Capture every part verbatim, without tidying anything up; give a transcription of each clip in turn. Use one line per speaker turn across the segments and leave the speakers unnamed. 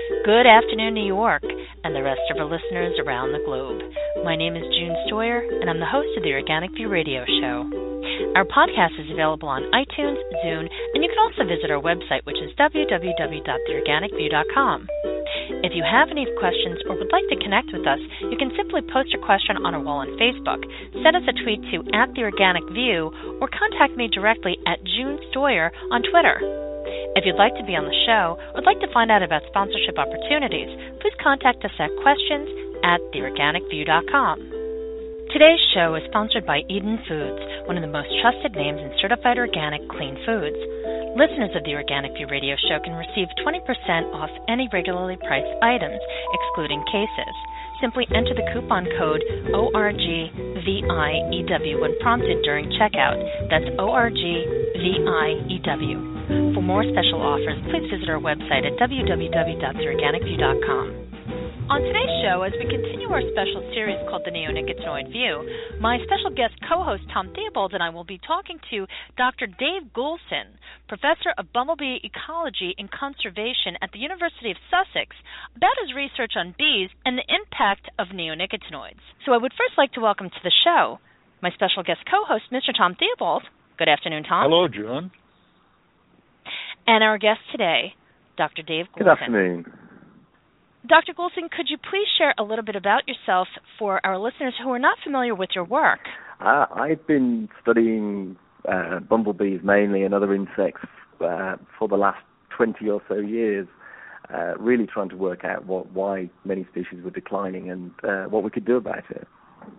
Good afternoon, New York, and the rest of our listeners around the globe. My name is June Stoyer, and I'm the host of the Organic View Radio Show. Our podcast is available on iTunes, Zune, and you can also visit our website, which is w w w dot the organic view dot com. If you have any questions or would like to connect with us, you can simply post a question on our wall on Facebook, send us a tweet to at the Organic View, or contact me directly at June Stoyer on Twitter. If you'd like to be on the show or would like to find out about sponsorship opportunities, please contact us at questions at the organic view dot com. Today's show is sponsored by Eden Foods, one of the most trusted names in certified organic clean foods. Listeners of the Organic View Radio Show can receive twenty percent off any regularly priced items, excluding cases. Simply enter the coupon code O R G V I E W when prompted during checkout. That's O R G V I E W. For more special offers, please visit our website at w w w dot the organic view dot com. On today's show, as we continue our special series called The Neonicotinoid View, my special guest co-host Tom Theobald and I will be talking to Doctor Dave Goulson, Professor of Bumblebee Ecology and Conservation at the University of Sussex, about his research on bees and the impact of neonicotinoids. So I would first like to welcome to the show my special guest co-host, Mister Tom Theobald. Good afternoon, Tom.
Hello, John.
And our guest today, Doctor Dave Goulson.
Good afternoon.
Doctor Goulson, could you please share a little bit about yourself for our listeners who are not familiar with your work?
Uh, I've been studying uh, bumblebees mainly and other insects uh, for the last twenty or so years, uh, really trying to work out what, why many species were declining and uh, what we could do about it.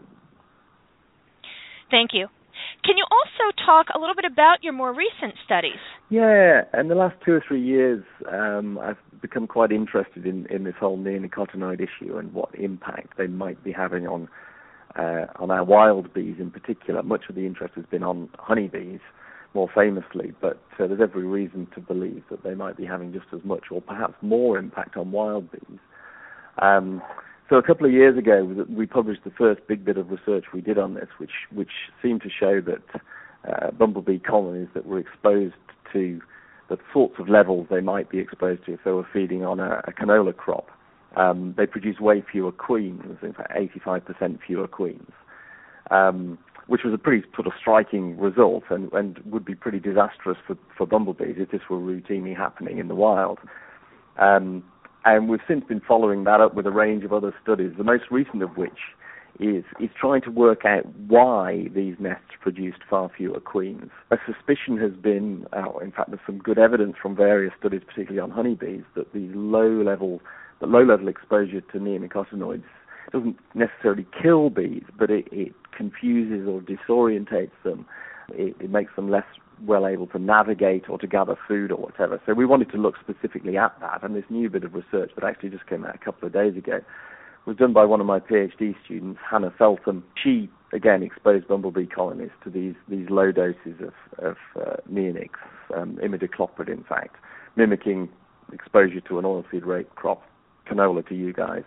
Thank you. Can you also talk a little bit about your more recent studies?
Yeah, in the last two or three years, um, I've become quite interested in, in this whole neonicotinoid issue and what impact they might be having on uh, on our wild bees in particular. Much of the interest has been on honeybees, more famously, but uh, there's every reason to believe that they might be having just as much or perhaps more impact on wild bees. Um, So a couple of years ago, we published the first big bit of research we did on this, which which seemed to show that uh, bumblebee colonies that were exposed to the sorts of levels they might be exposed to if they were feeding on a, a canola crop, um, they produce way fewer queens, in fact eighty-five percent fewer queens, um, which was a pretty sort of striking result and, and would be pretty disastrous for, for bumblebees if this were routinely happening in the wild. Um, And we've since been following that up with a range of other studies, the most recent of which is, is trying to work out why these nests produced far fewer queens. A suspicion has been, oh, in fact, there's some good evidence from various studies, particularly on honeybees, that these low-level, the low-level exposure to neonicotinoids doesn't necessarily kill bees, but it, it confuses or disorientates them. It, it makes them less well able to navigate or to gather food or whatever. So we wanted to look specifically at that, and this new bit of research that actually just came out a couple of days ago was done by one of my PhD students, Hannah Feltham. She, again, exposed bumblebee colonies to these, these low doses of, of uh, neonics, um, imidacloprid, in fact, mimicking exposure to an oilseed rape crop, canola to you guys.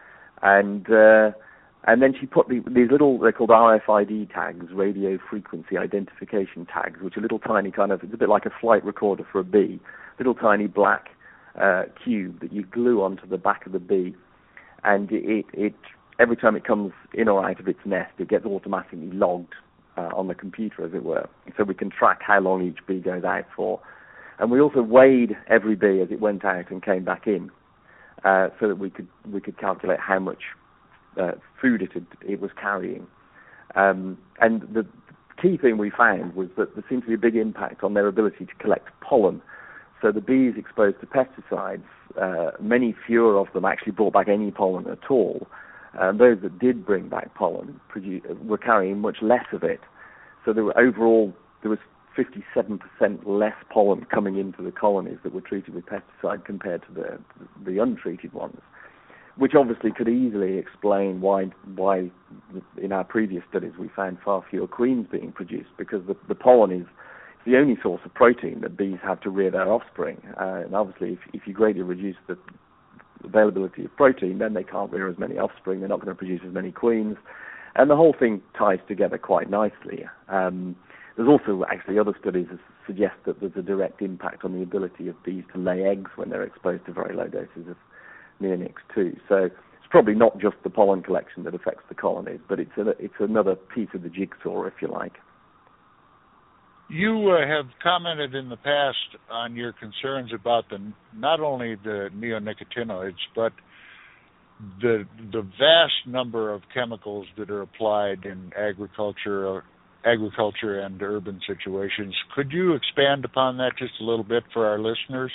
And uh, And then she put the, these little, they're called R F I D tags, radio frequency identification tags, which are little tiny kind of, it's a bit like a flight recorder for a bee, little tiny black uh, cube that you glue onto the back of the bee. And it, it every time it comes in or out of its nest, it gets automatically logged uh, on the computer, as it were. So we can track how long each bee goes out for. And we also weighed every bee as it went out and came back in, uh, so that we could we could calculate how much Uh, food it, had, it was carrying. Um, and the key thing we found was that there seemed to be a big impact on their ability to collect pollen. So the bees exposed to pesticides, uh, many fewer of them actually brought back any pollen at all. And those that did bring back pollen produce, were carrying much less of it. So there were overall, there was fifty-seven percent less pollen coming into the colonies that were treated with pesticide compared to the, the untreated ones, which obviously could easily explain why why in our previous studies we found far fewer queens being produced, because the, the pollen is the only source of protein that bees have to rear their offspring. Uh, and obviously if, if you greatly reduce the availability of protein, then they can't rear as many offspring, they're not going to produce as many queens, and the whole thing ties together quite nicely. Um, there's also actually other studies that suggest that there's a direct impact on the ability of bees to lay eggs when they're exposed to very low doses of neonics too. So it's probably not just the pollen collection that affects the colonies, but it's a, it's another piece of the jigsaw, if you like.
You uh, have commented in the past on your concerns about the not only the neonicotinoids, but the the vast number of chemicals that are applied in agriculture, agriculture and urban situations. Could you expand upon that just a little bit for our listeners?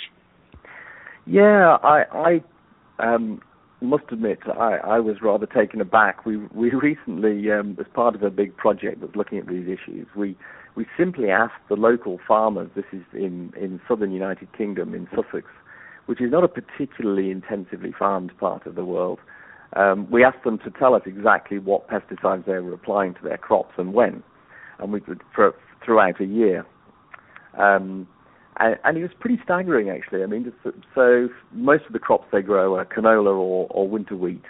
Yeah, I, I um, must admit I, I was rather taken aback. We we recently, um, as part of a big project that's looking at these issues, we we simply asked the local farmers. This is in in southern United Kingdom in Sussex, which is not a particularly intensively farmed part of the world. Um, we asked them to tell us exactly what pesticides they were applying to their crops and when, and we for, throughout a year. Um, and, and it was pretty staggering, actually. I mean, just, so most of the crops they grow are canola or, or winter wheat,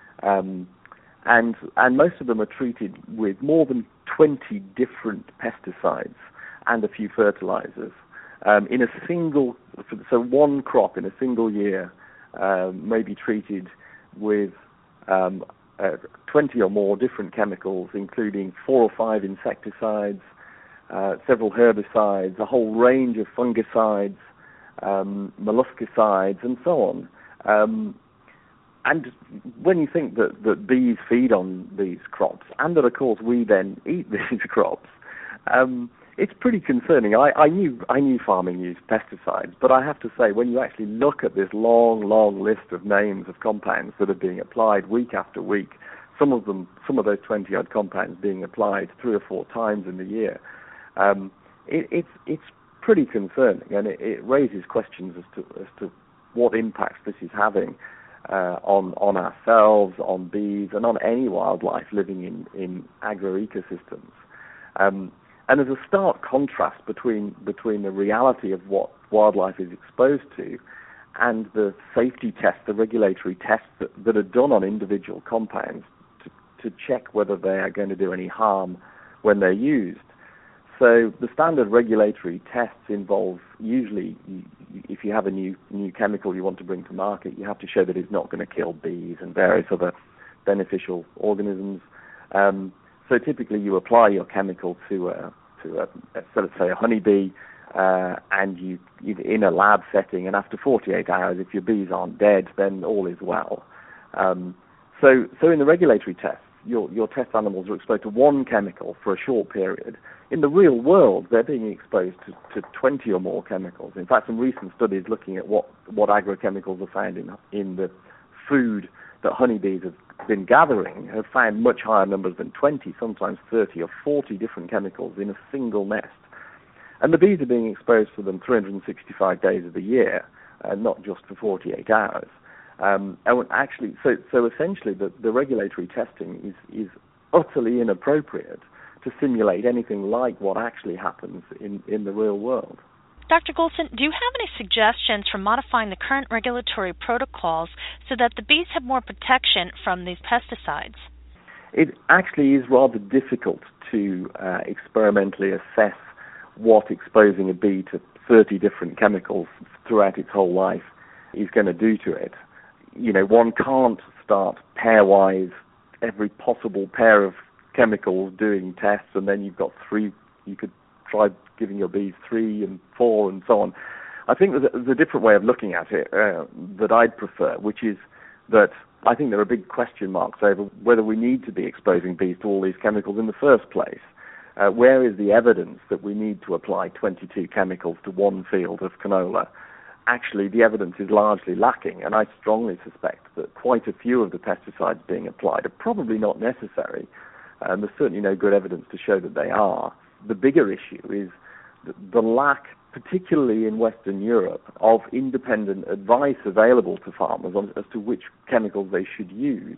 um, and and most of them are treated with more than twenty different pesticides and a few fertilizers. Um, in a single, so one crop in a single year um, may be treated with um, uh, twenty or more different chemicals, including four or five insecticides, uh, several herbicides, a whole range of fungicides, um, molluscicides, and so on. Um, and when you think that, that bees feed on these crops, and that, of course, we then eat these crops, um, it's pretty concerning. I, I knew I knew farming used pesticides, but I have to say, when you actually look at this long, long list of names of compounds that are being applied week after week, some of them, some of those twenty-odd compounds being applied three or four times in the year, um, it, it's it's pretty concerning, and it, it raises questions as to as to what impacts this is having uh, on on ourselves, on bees, and on any wildlife living in in agro-ecosystems. Um, And there's a stark contrast between between the reality of what wildlife is exposed to and the safety tests, the regulatory tests that, that are done on individual compounds to, to check whether they are going to do any harm when they're used. So the standard regulatory tests involve usually, if you have a new new chemical you want to bring to market, you have to show that it's not going to kill bees and various other beneficial organisms. Um, So typically, you apply your chemical to a, to a, so let's say a honeybee, uh, and you, you in a lab setting. And after forty-eight hours, if your bees aren't dead, then all is well. Um, so, so in the regulatory tests, your your test animals are exposed to one chemical for a short period. In the real world, they're being exposed to, to twenty or more chemicals. In fact, some recent studies looking at what what agrochemicals are found in in the food that honeybees have been gathering have found much higher numbers than twenty, sometimes thirty or forty different chemicals in a single nest. And the bees are being exposed to them three hundred sixty-five days of the year, uh, not just for forty-eight hours. Um, and actually, so, so essentially the, the regulatory testing is, is utterly inappropriate to simulate anything like what actually happens in, in the real world.
Doctor Goulston, do you have any suggestions for modifying the current regulatory protocols so that the bees have more protection from these pesticides?
It actually is rather difficult to uh, experimentally assess what exposing a bee to thirty different chemicals throughout its whole life is going to do to it. You know, one can't start pairwise every possible pair of chemicals doing tests, and then you've got three, you could try giving your bees three and four and so on. I think there's a, there's a different way of looking at it uh, that I'd prefer, which is that I think there are big question marks over whether we need to be exposing bees to all these chemicals in the first place. Uh, where is the evidence that we need to apply twenty-two chemicals to one field of canola? Actually, the evidence is largely lacking, and I strongly suspect that quite a few of the pesticides being applied are probably not necessary, and there's certainly no good evidence to show that they are. The bigger issue is the lack, particularly in Western Europe, of independent advice available to farmers on, as to which chemicals they should use.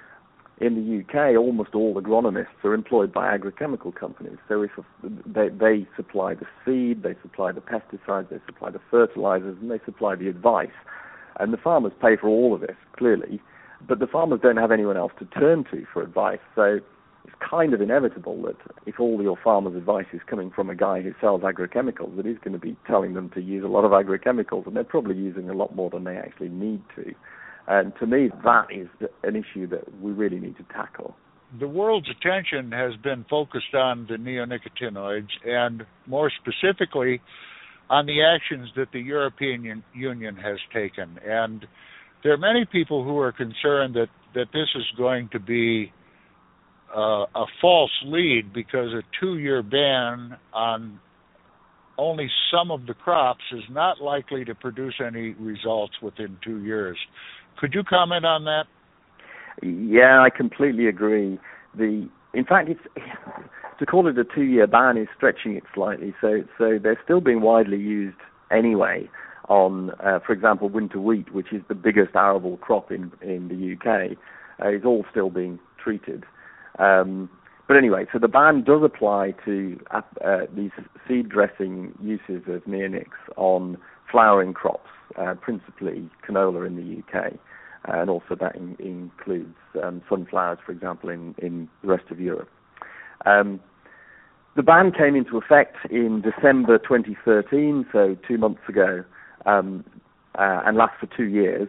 In the U K, almost all agronomists are employed by agrochemical companies. So if they, they supply the seed, they supply the pesticides, they supply the fertilizers, and they supply the advice. And the farmers pay for all of this, clearly, but the farmers don't have anyone else to turn to for advice. So it's kind of inevitable that if all your farmer's advice is coming from a guy who sells agrochemicals, that he's going to be telling them to use a lot of agrochemicals, and they're probably using a lot more than they actually need to. And to me, that is an issue that we really need to tackle.
The world's attention has been focused on the neonicotinoids, and more specifically on the actions that the European Union has taken. And there are many people who are concerned that, that this is going to be uh, a false lead, because a two-year ban on only some of the crops is not likely to produce any results within two years. Could you comment on that?
Yeah, I completely agree. The in fact, it's to call it a two-year ban is stretching it slightly. So, so they're still being widely used anyway on, uh, for example, winter wheat, which is the biggest arable crop in in the U K, uh, is all still being treated. Um, but anyway, so the ban does apply to uh, these seed dressing uses of neonics on flowering crops, uh, principally canola in the U K. And also that in, includes um, sunflowers, for example, in, in the rest of Europe. Um, the ban came into effect in December twenty thirteen, so two months ago, um, uh, and lasts for two years.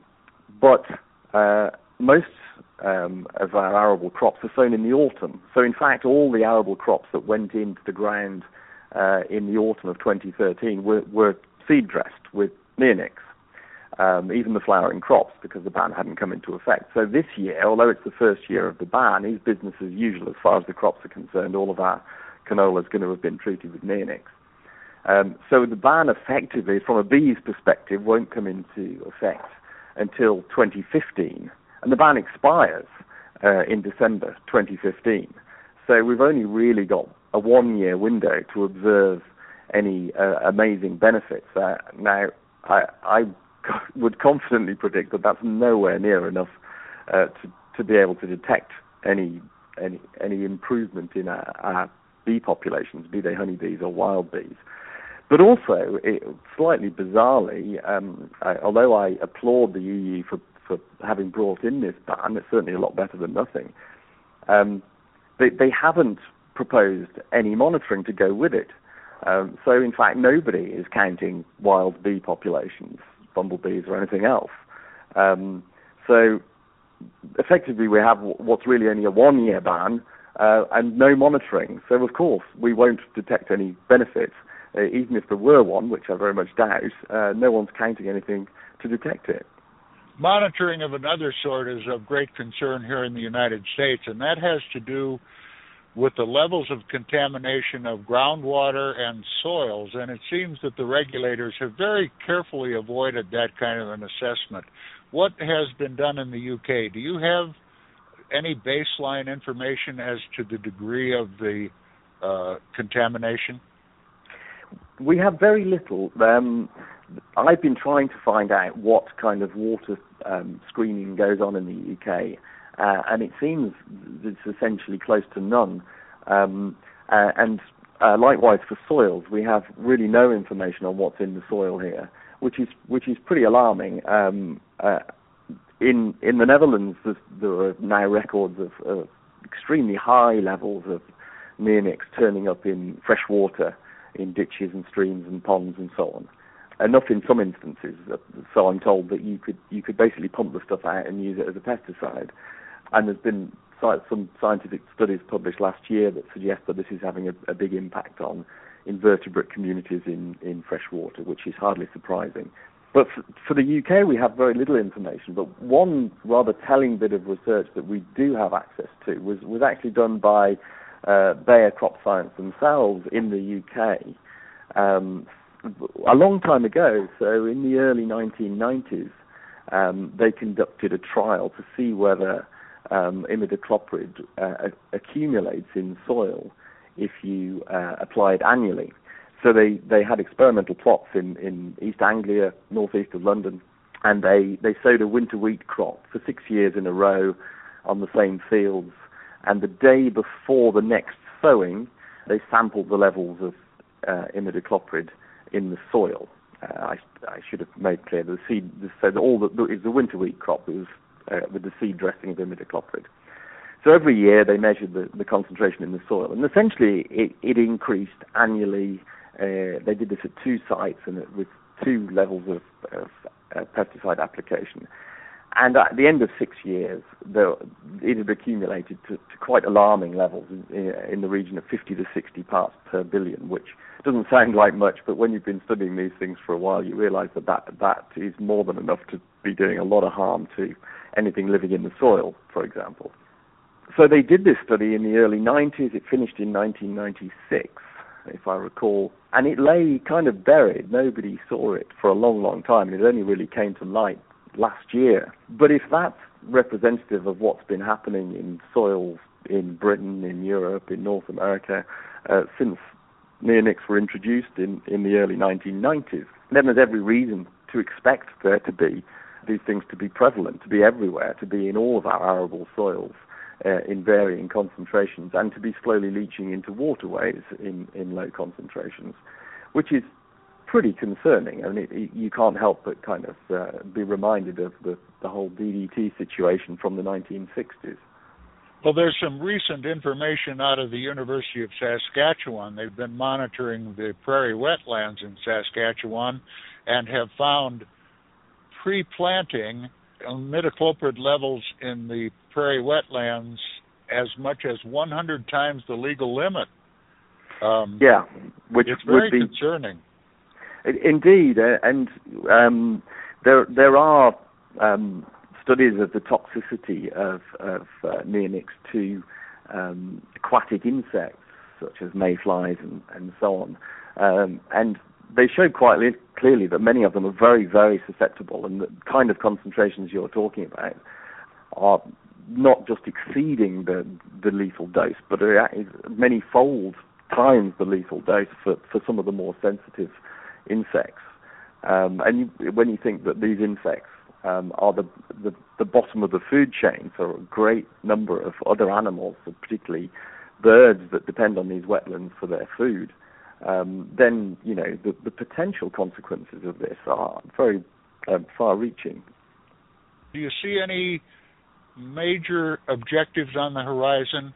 But uh, most um, of our arable crops are sown in the autumn. So in fact, all the arable crops that went into the ground uh, in the autumn of twenty thirteen were, were seed dressed with neonics. Um, even the flowering crops, because the ban hadn't come into effect. So this year, although it's the first year of the ban, is business as usual as far as the crops are concerned. All of our canola is going to have been treated with neonics. Um, so the ban effectively, from a bee's perspective, won't come into effect until twenty fifteen. And the ban expires uh, in December twenty fifteen. So we've only really got a one-year window to observe any uh, amazing benefits. Uh, now, I... I would confidently predict that that's nowhere near enough uh, to to be able to detect any any any improvement in our, our bee populations, be they honeybees or wild bees. But also, it, slightly bizarrely, um, I, although I applaud the E U for, for having brought in this ban, it's certainly a lot better than nothing. Um, they they haven't proposed any monitoring to go with it. Um, so in fact, nobody is counting wild bee populations, bumblebees or anything else. Um, so effectively we have what's really only a one-year ban uh, and no monitoring. So of course we won't detect any benefits. Uh, even if there were one, which I very much doubt, uh, no one's counting anything to detect it.
Monitoring of another sort is of great concern here in the United States, and that has to do with the levels of contamination of groundwater and soils, and it seems that the regulators have very carefully avoided that kind of an assessment. What has been done in the U K? Do you have any baseline information as to the degree of the uh, contamination?
We have very little. Um, I've been trying to find out what kind of water um, screening goes on in the U K. Uh, and it seems it's essentially close to none. Um, uh, and uh, likewise for soils, we have really no information on what's in the soil here, which is which is pretty alarming. Um, uh, in in the Netherlands, there are now records of, of extremely high levels of neonics turning up in fresh water, in ditches and streams and ponds and so on. Enough in some instances, so I'm told, that you could you could basically pump the stuff out and use it as a pesticide. And there's been some scientific studies published last year that suggest that this is having a, a big impact on invertebrate communities in, in fresh water, which is hardly surprising. But for, for the U K, we have very little information. But one rather telling bit of research that we do have access to was, was actually done by uh, Bayer Crop Science themselves in the U K um, a long time ago. So in the early nineteen nineties, um, they conducted a trial to see whether Um, imidacloprid uh, accumulates in soil if you uh, apply it annually. So they, they had experimental plots in, in East Anglia, northeast of London, and they, they sowed a winter wheat crop for six years in a row on the same fields. And the day before the next sowing, they sampled the levels of uh, imidacloprid in the soil. Uh, I, I should have made clear the seed. So the, all the, the, the winter wheat crop was Uh, with the seed dressing of imidacloprid. So every year they measured the, the concentration in the soil, and essentially it, it increased annually. Uh, they did this at two sites and with two levels of, of uh, pesticide application. And at the end of six years, the, it had accumulated to, to quite alarming levels in, in the region of fifty to sixty parts per billion, which doesn't sound like much, but when you've been studying these things for a while, you realize that that, that is more than enough to be doing a lot of harm to anything living in the soil, for example. So they did this study in the early nineties. It finished in nineteen ninety-six, if I recall, and it lay kind of buried. Nobody saw it for a long, long time, and it only really came to light last year. But if that's representative of what's been happening in soils in Britain, in Europe, in North America, uh, since neonics were introduced in, in the early nineteen nineties, then there's every reason to expect there to be these things to be prevalent, to be everywhere, to be in all of our arable soils uh, in varying concentrations, and to be slowly leaching into waterways in, in low concentrations, which is pretty concerning. I mean, it, it, you can't help but kind of uh, be reminded of the, the whole D D T situation from the nineteen sixties.
Well, there's some recent information out of the University of Saskatchewan. They've been monitoring the prairie wetlands in Saskatchewan and have found pre-planting imidacloprid levels in the prairie wetlands as much as one hundred times the legal limit. Um,
yeah, which
it's very
would be
concerning.
Indeed, uh, and um, there there are um, studies of the toxicity of, of uh, neonics to um, aquatic insects such as mayflies and, and so on, um, and they show quite li- clearly that many of them are very, very susceptible, and the kind of concentrations you're talking about are not just exceeding the, the lethal dose, but are many fold times the lethal dose for, for some of the more sensitive insects. Um, and you, when you think that these insects um, are the, the the bottom of the food chain for a great number of other animals, particularly birds that depend on these wetlands for their food, um, then you know the, the potential consequences of this are very um, far-reaching.
Do you see any major objectives on the horizon?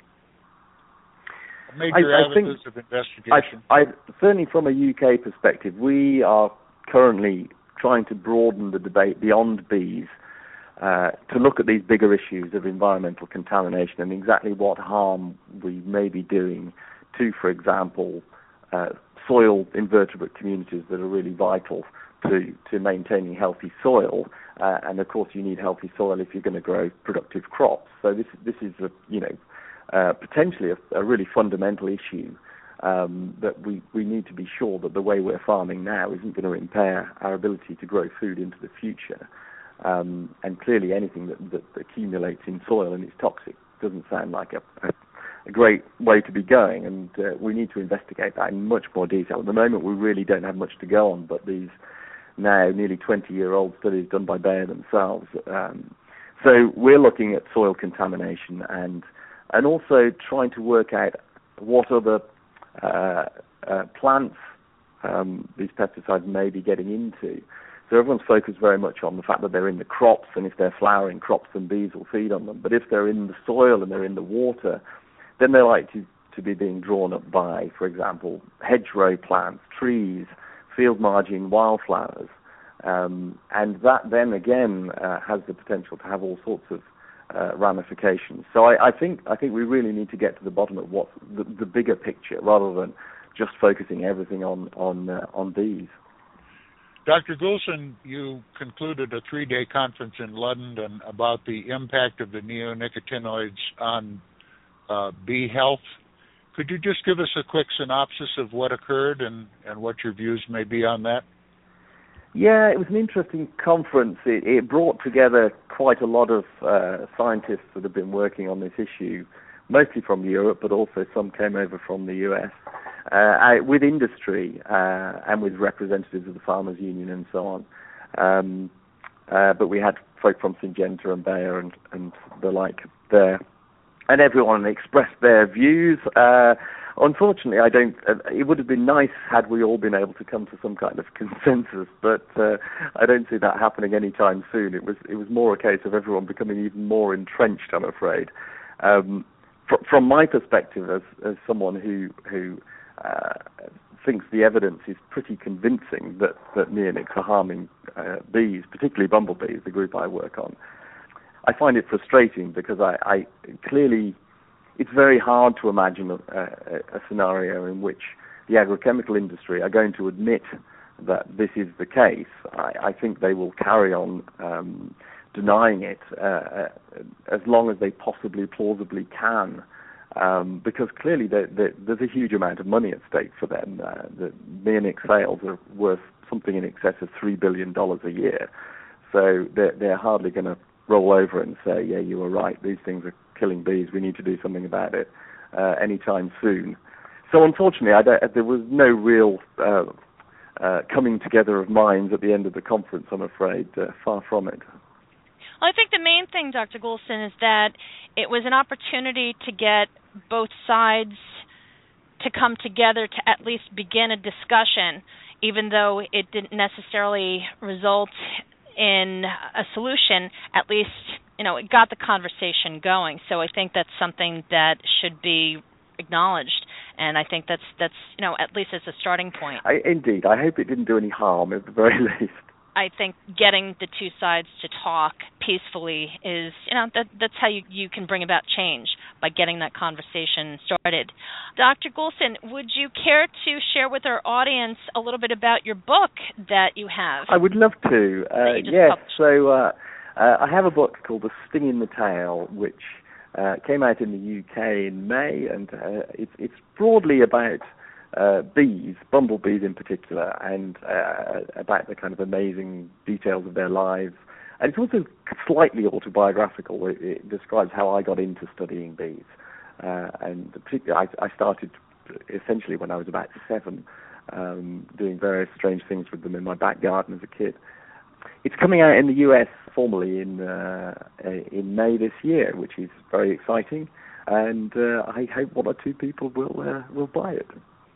Major
I, I
avenues
think,
of investigation?
I, I, certainly from a U K perspective, we are currently trying to broaden the debate beyond bees uh, to look at these bigger issues of environmental contamination and exactly what harm we may be doing to, for example, uh, soil invertebrate communities that are really vital to, to maintaining healthy soil. Uh, and of course, you need healthy soil if you're going to grow productive crops. So this this is a, you know. Uh, potentially a, a really fundamental issue um, that we, we need to be sure that the way we're farming now isn't going to impair our ability to grow food into the future. Um, and clearly anything that, that accumulates in soil and is toxic doesn't sound like a, a, a great way to be going, and uh, we need to investigate that in much more detail. At the moment we really don't have much to go on, but these now nearly twenty-year-old studies done by Bayer themselves. Um, so we're looking at soil contamination and and also trying to work out what other uh, uh, plants um, these pesticides may be getting into. So everyone's focused very much on the fact that they're in the crops, and if they're flowering crops, then bees will feed on them. But if they're in the soil and they're in the water, then they're likely to, to be being drawn up by, for example, hedgerow plants, trees, field margin wildflowers. Um, and that then again uh, has the potential to have all sorts of Uh, ramifications. So I, I think I think we really need to get to the bottom of what the, the bigger picture, rather than just focusing everything on on uh, on bees.
Doctor Goulson, you concluded a three-day conference in London about the impact of the neonicotinoids on uh, bee health. Could you just give us a quick synopsis of what occurred and, and what your views may be on that?
Yeah, it was an interesting conference. It, it brought together quite a lot of uh, scientists that have been working on this issue, mostly from Europe, but also some came over from the U S, uh, with industry uh, and with representatives of the Farmers Union and so on. Um, uh, but we had folk from Syngenta and Bayer and, and the like there. And everyone expressed their views. Uh, unfortunately, I don't. Uh, it would have been nice had we all been able to come to some kind of consensus, but uh, I don't see that happening anytime soon. It was it was more a case of everyone becoming even more entrenched, I'm afraid. Um, fr- from my perspective, as as someone who who uh, thinks the evidence is pretty convincing that, that neonics are harming uh, bees, particularly bumblebees, the group I work on. I find it frustrating because I, I clearly, it's very hard to imagine a, a, a scenario in which the agrochemical industry are going to admit that this is the case. I, I think they will carry on um, denying it uh, as long as they possibly plausibly can, um, because clearly they're, they're, there's a huge amount of money at stake for them. Uh, the neonic sales are worth something in excess of three billion dollars a year, so they're, they're hardly going to roll over and say, yeah, you were right, these things are killing bees, we need to do something about it uh, anytime soon. So unfortunately, I don't, there was no real uh, uh, coming together of minds at the end of the conference, I'm afraid, uh, far from it.
Well, I think the main thing, Doctor Goulston, is that it was an opportunity to get both sides to come together to at least begin a discussion, even though it didn't necessarily result in a solution. At least, you know, it got the conversation going. So I think that's something that should be acknowledged, and I think that's that's you know, at least as a starting point.
I, indeed, I hope it didn't do any harm at the very least.
I think getting the two sides to talk peacefully is, you know, that that's how you, you can bring about change, by getting that conversation started. Doctor Goulston, would you care to share with our audience a little bit about your book that you have?
I would love to. Uh, yes,
published?
so uh, uh, I have a book called The Sting in the Tail, which uh, came out in the U K in May, and uh, it's, it's broadly about Uh, bees, bumblebees in particular, and uh, about the kind of amazing details of their lives. And it's also slightly autobiographical. It, it describes how I got into studying bees. Uh, and particularly, I, I started essentially when I was about seven, um, doing various strange things with them in my back garden as a kid. It's coming out in the U S formally in uh, in May this year, which is very exciting. And uh, I hope one or two people will uh, will buy it.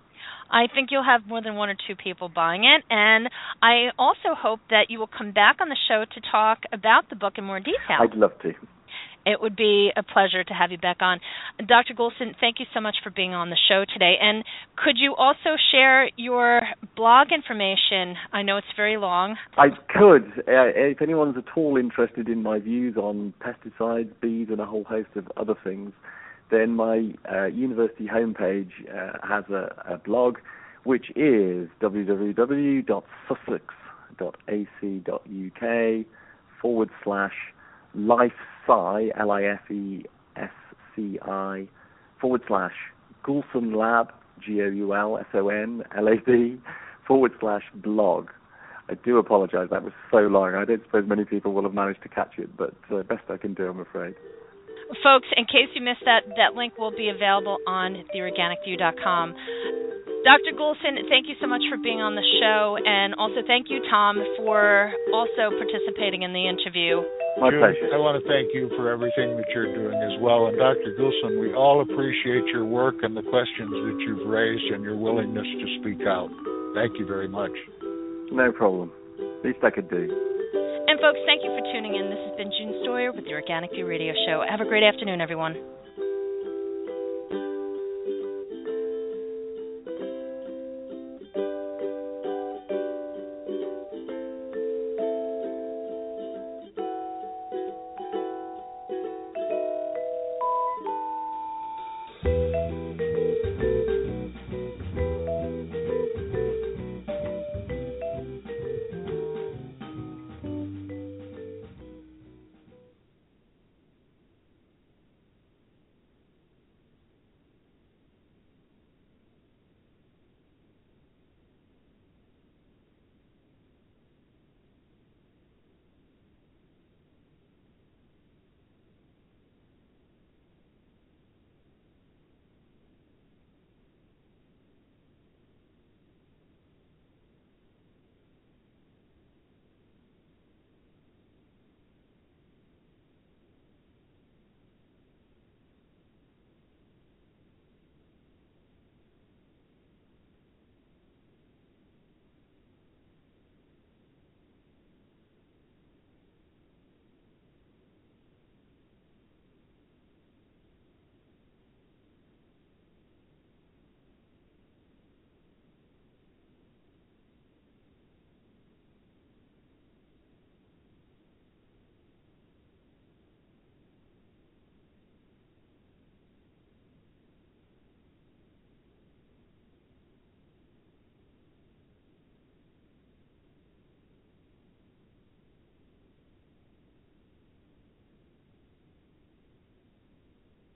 I think you'll have more than one or two people buying it, and I also hope that you will come back on the show to talk about the book in more detail.
I'd love to.
It would be a pleasure to have you back on. Doctor Goulston, thank you so much for being on the show today. And could you also share your blog information? I know it's very long.
I could. Uh, if anyone's at all interested in my views on pesticides, bees, and a whole host of other things, then my uh, university homepage uh, has a, a blog, which is www.sussex.ac.uk forward slash lifesci, L I F E S C I, forward slash Goulson Lab, G O U L S O N L A B, forward slash blog. I do apologize, that was so long. I don't suppose many people will have managed to catch it, but uh, best I can do, I'm afraid.
Folks, in case you missed that, that link will be available on the organic view dot com. Doctor Goulston, thank you so much for being on the show, and also thank you, Tom, for also participating in the interview.
My
June,
pleasure.
I want to thank you for everything that you're doing as well. And Doctor Goulston, we all appreciate your work and the questions that you've raised and your willingness to speak out. Thank you very much.
No problem. Least I could do.
And folks, thank you for tuning in. This has been June Stoyer with the Organic View Radio Show. Have a great afternoon, everyone.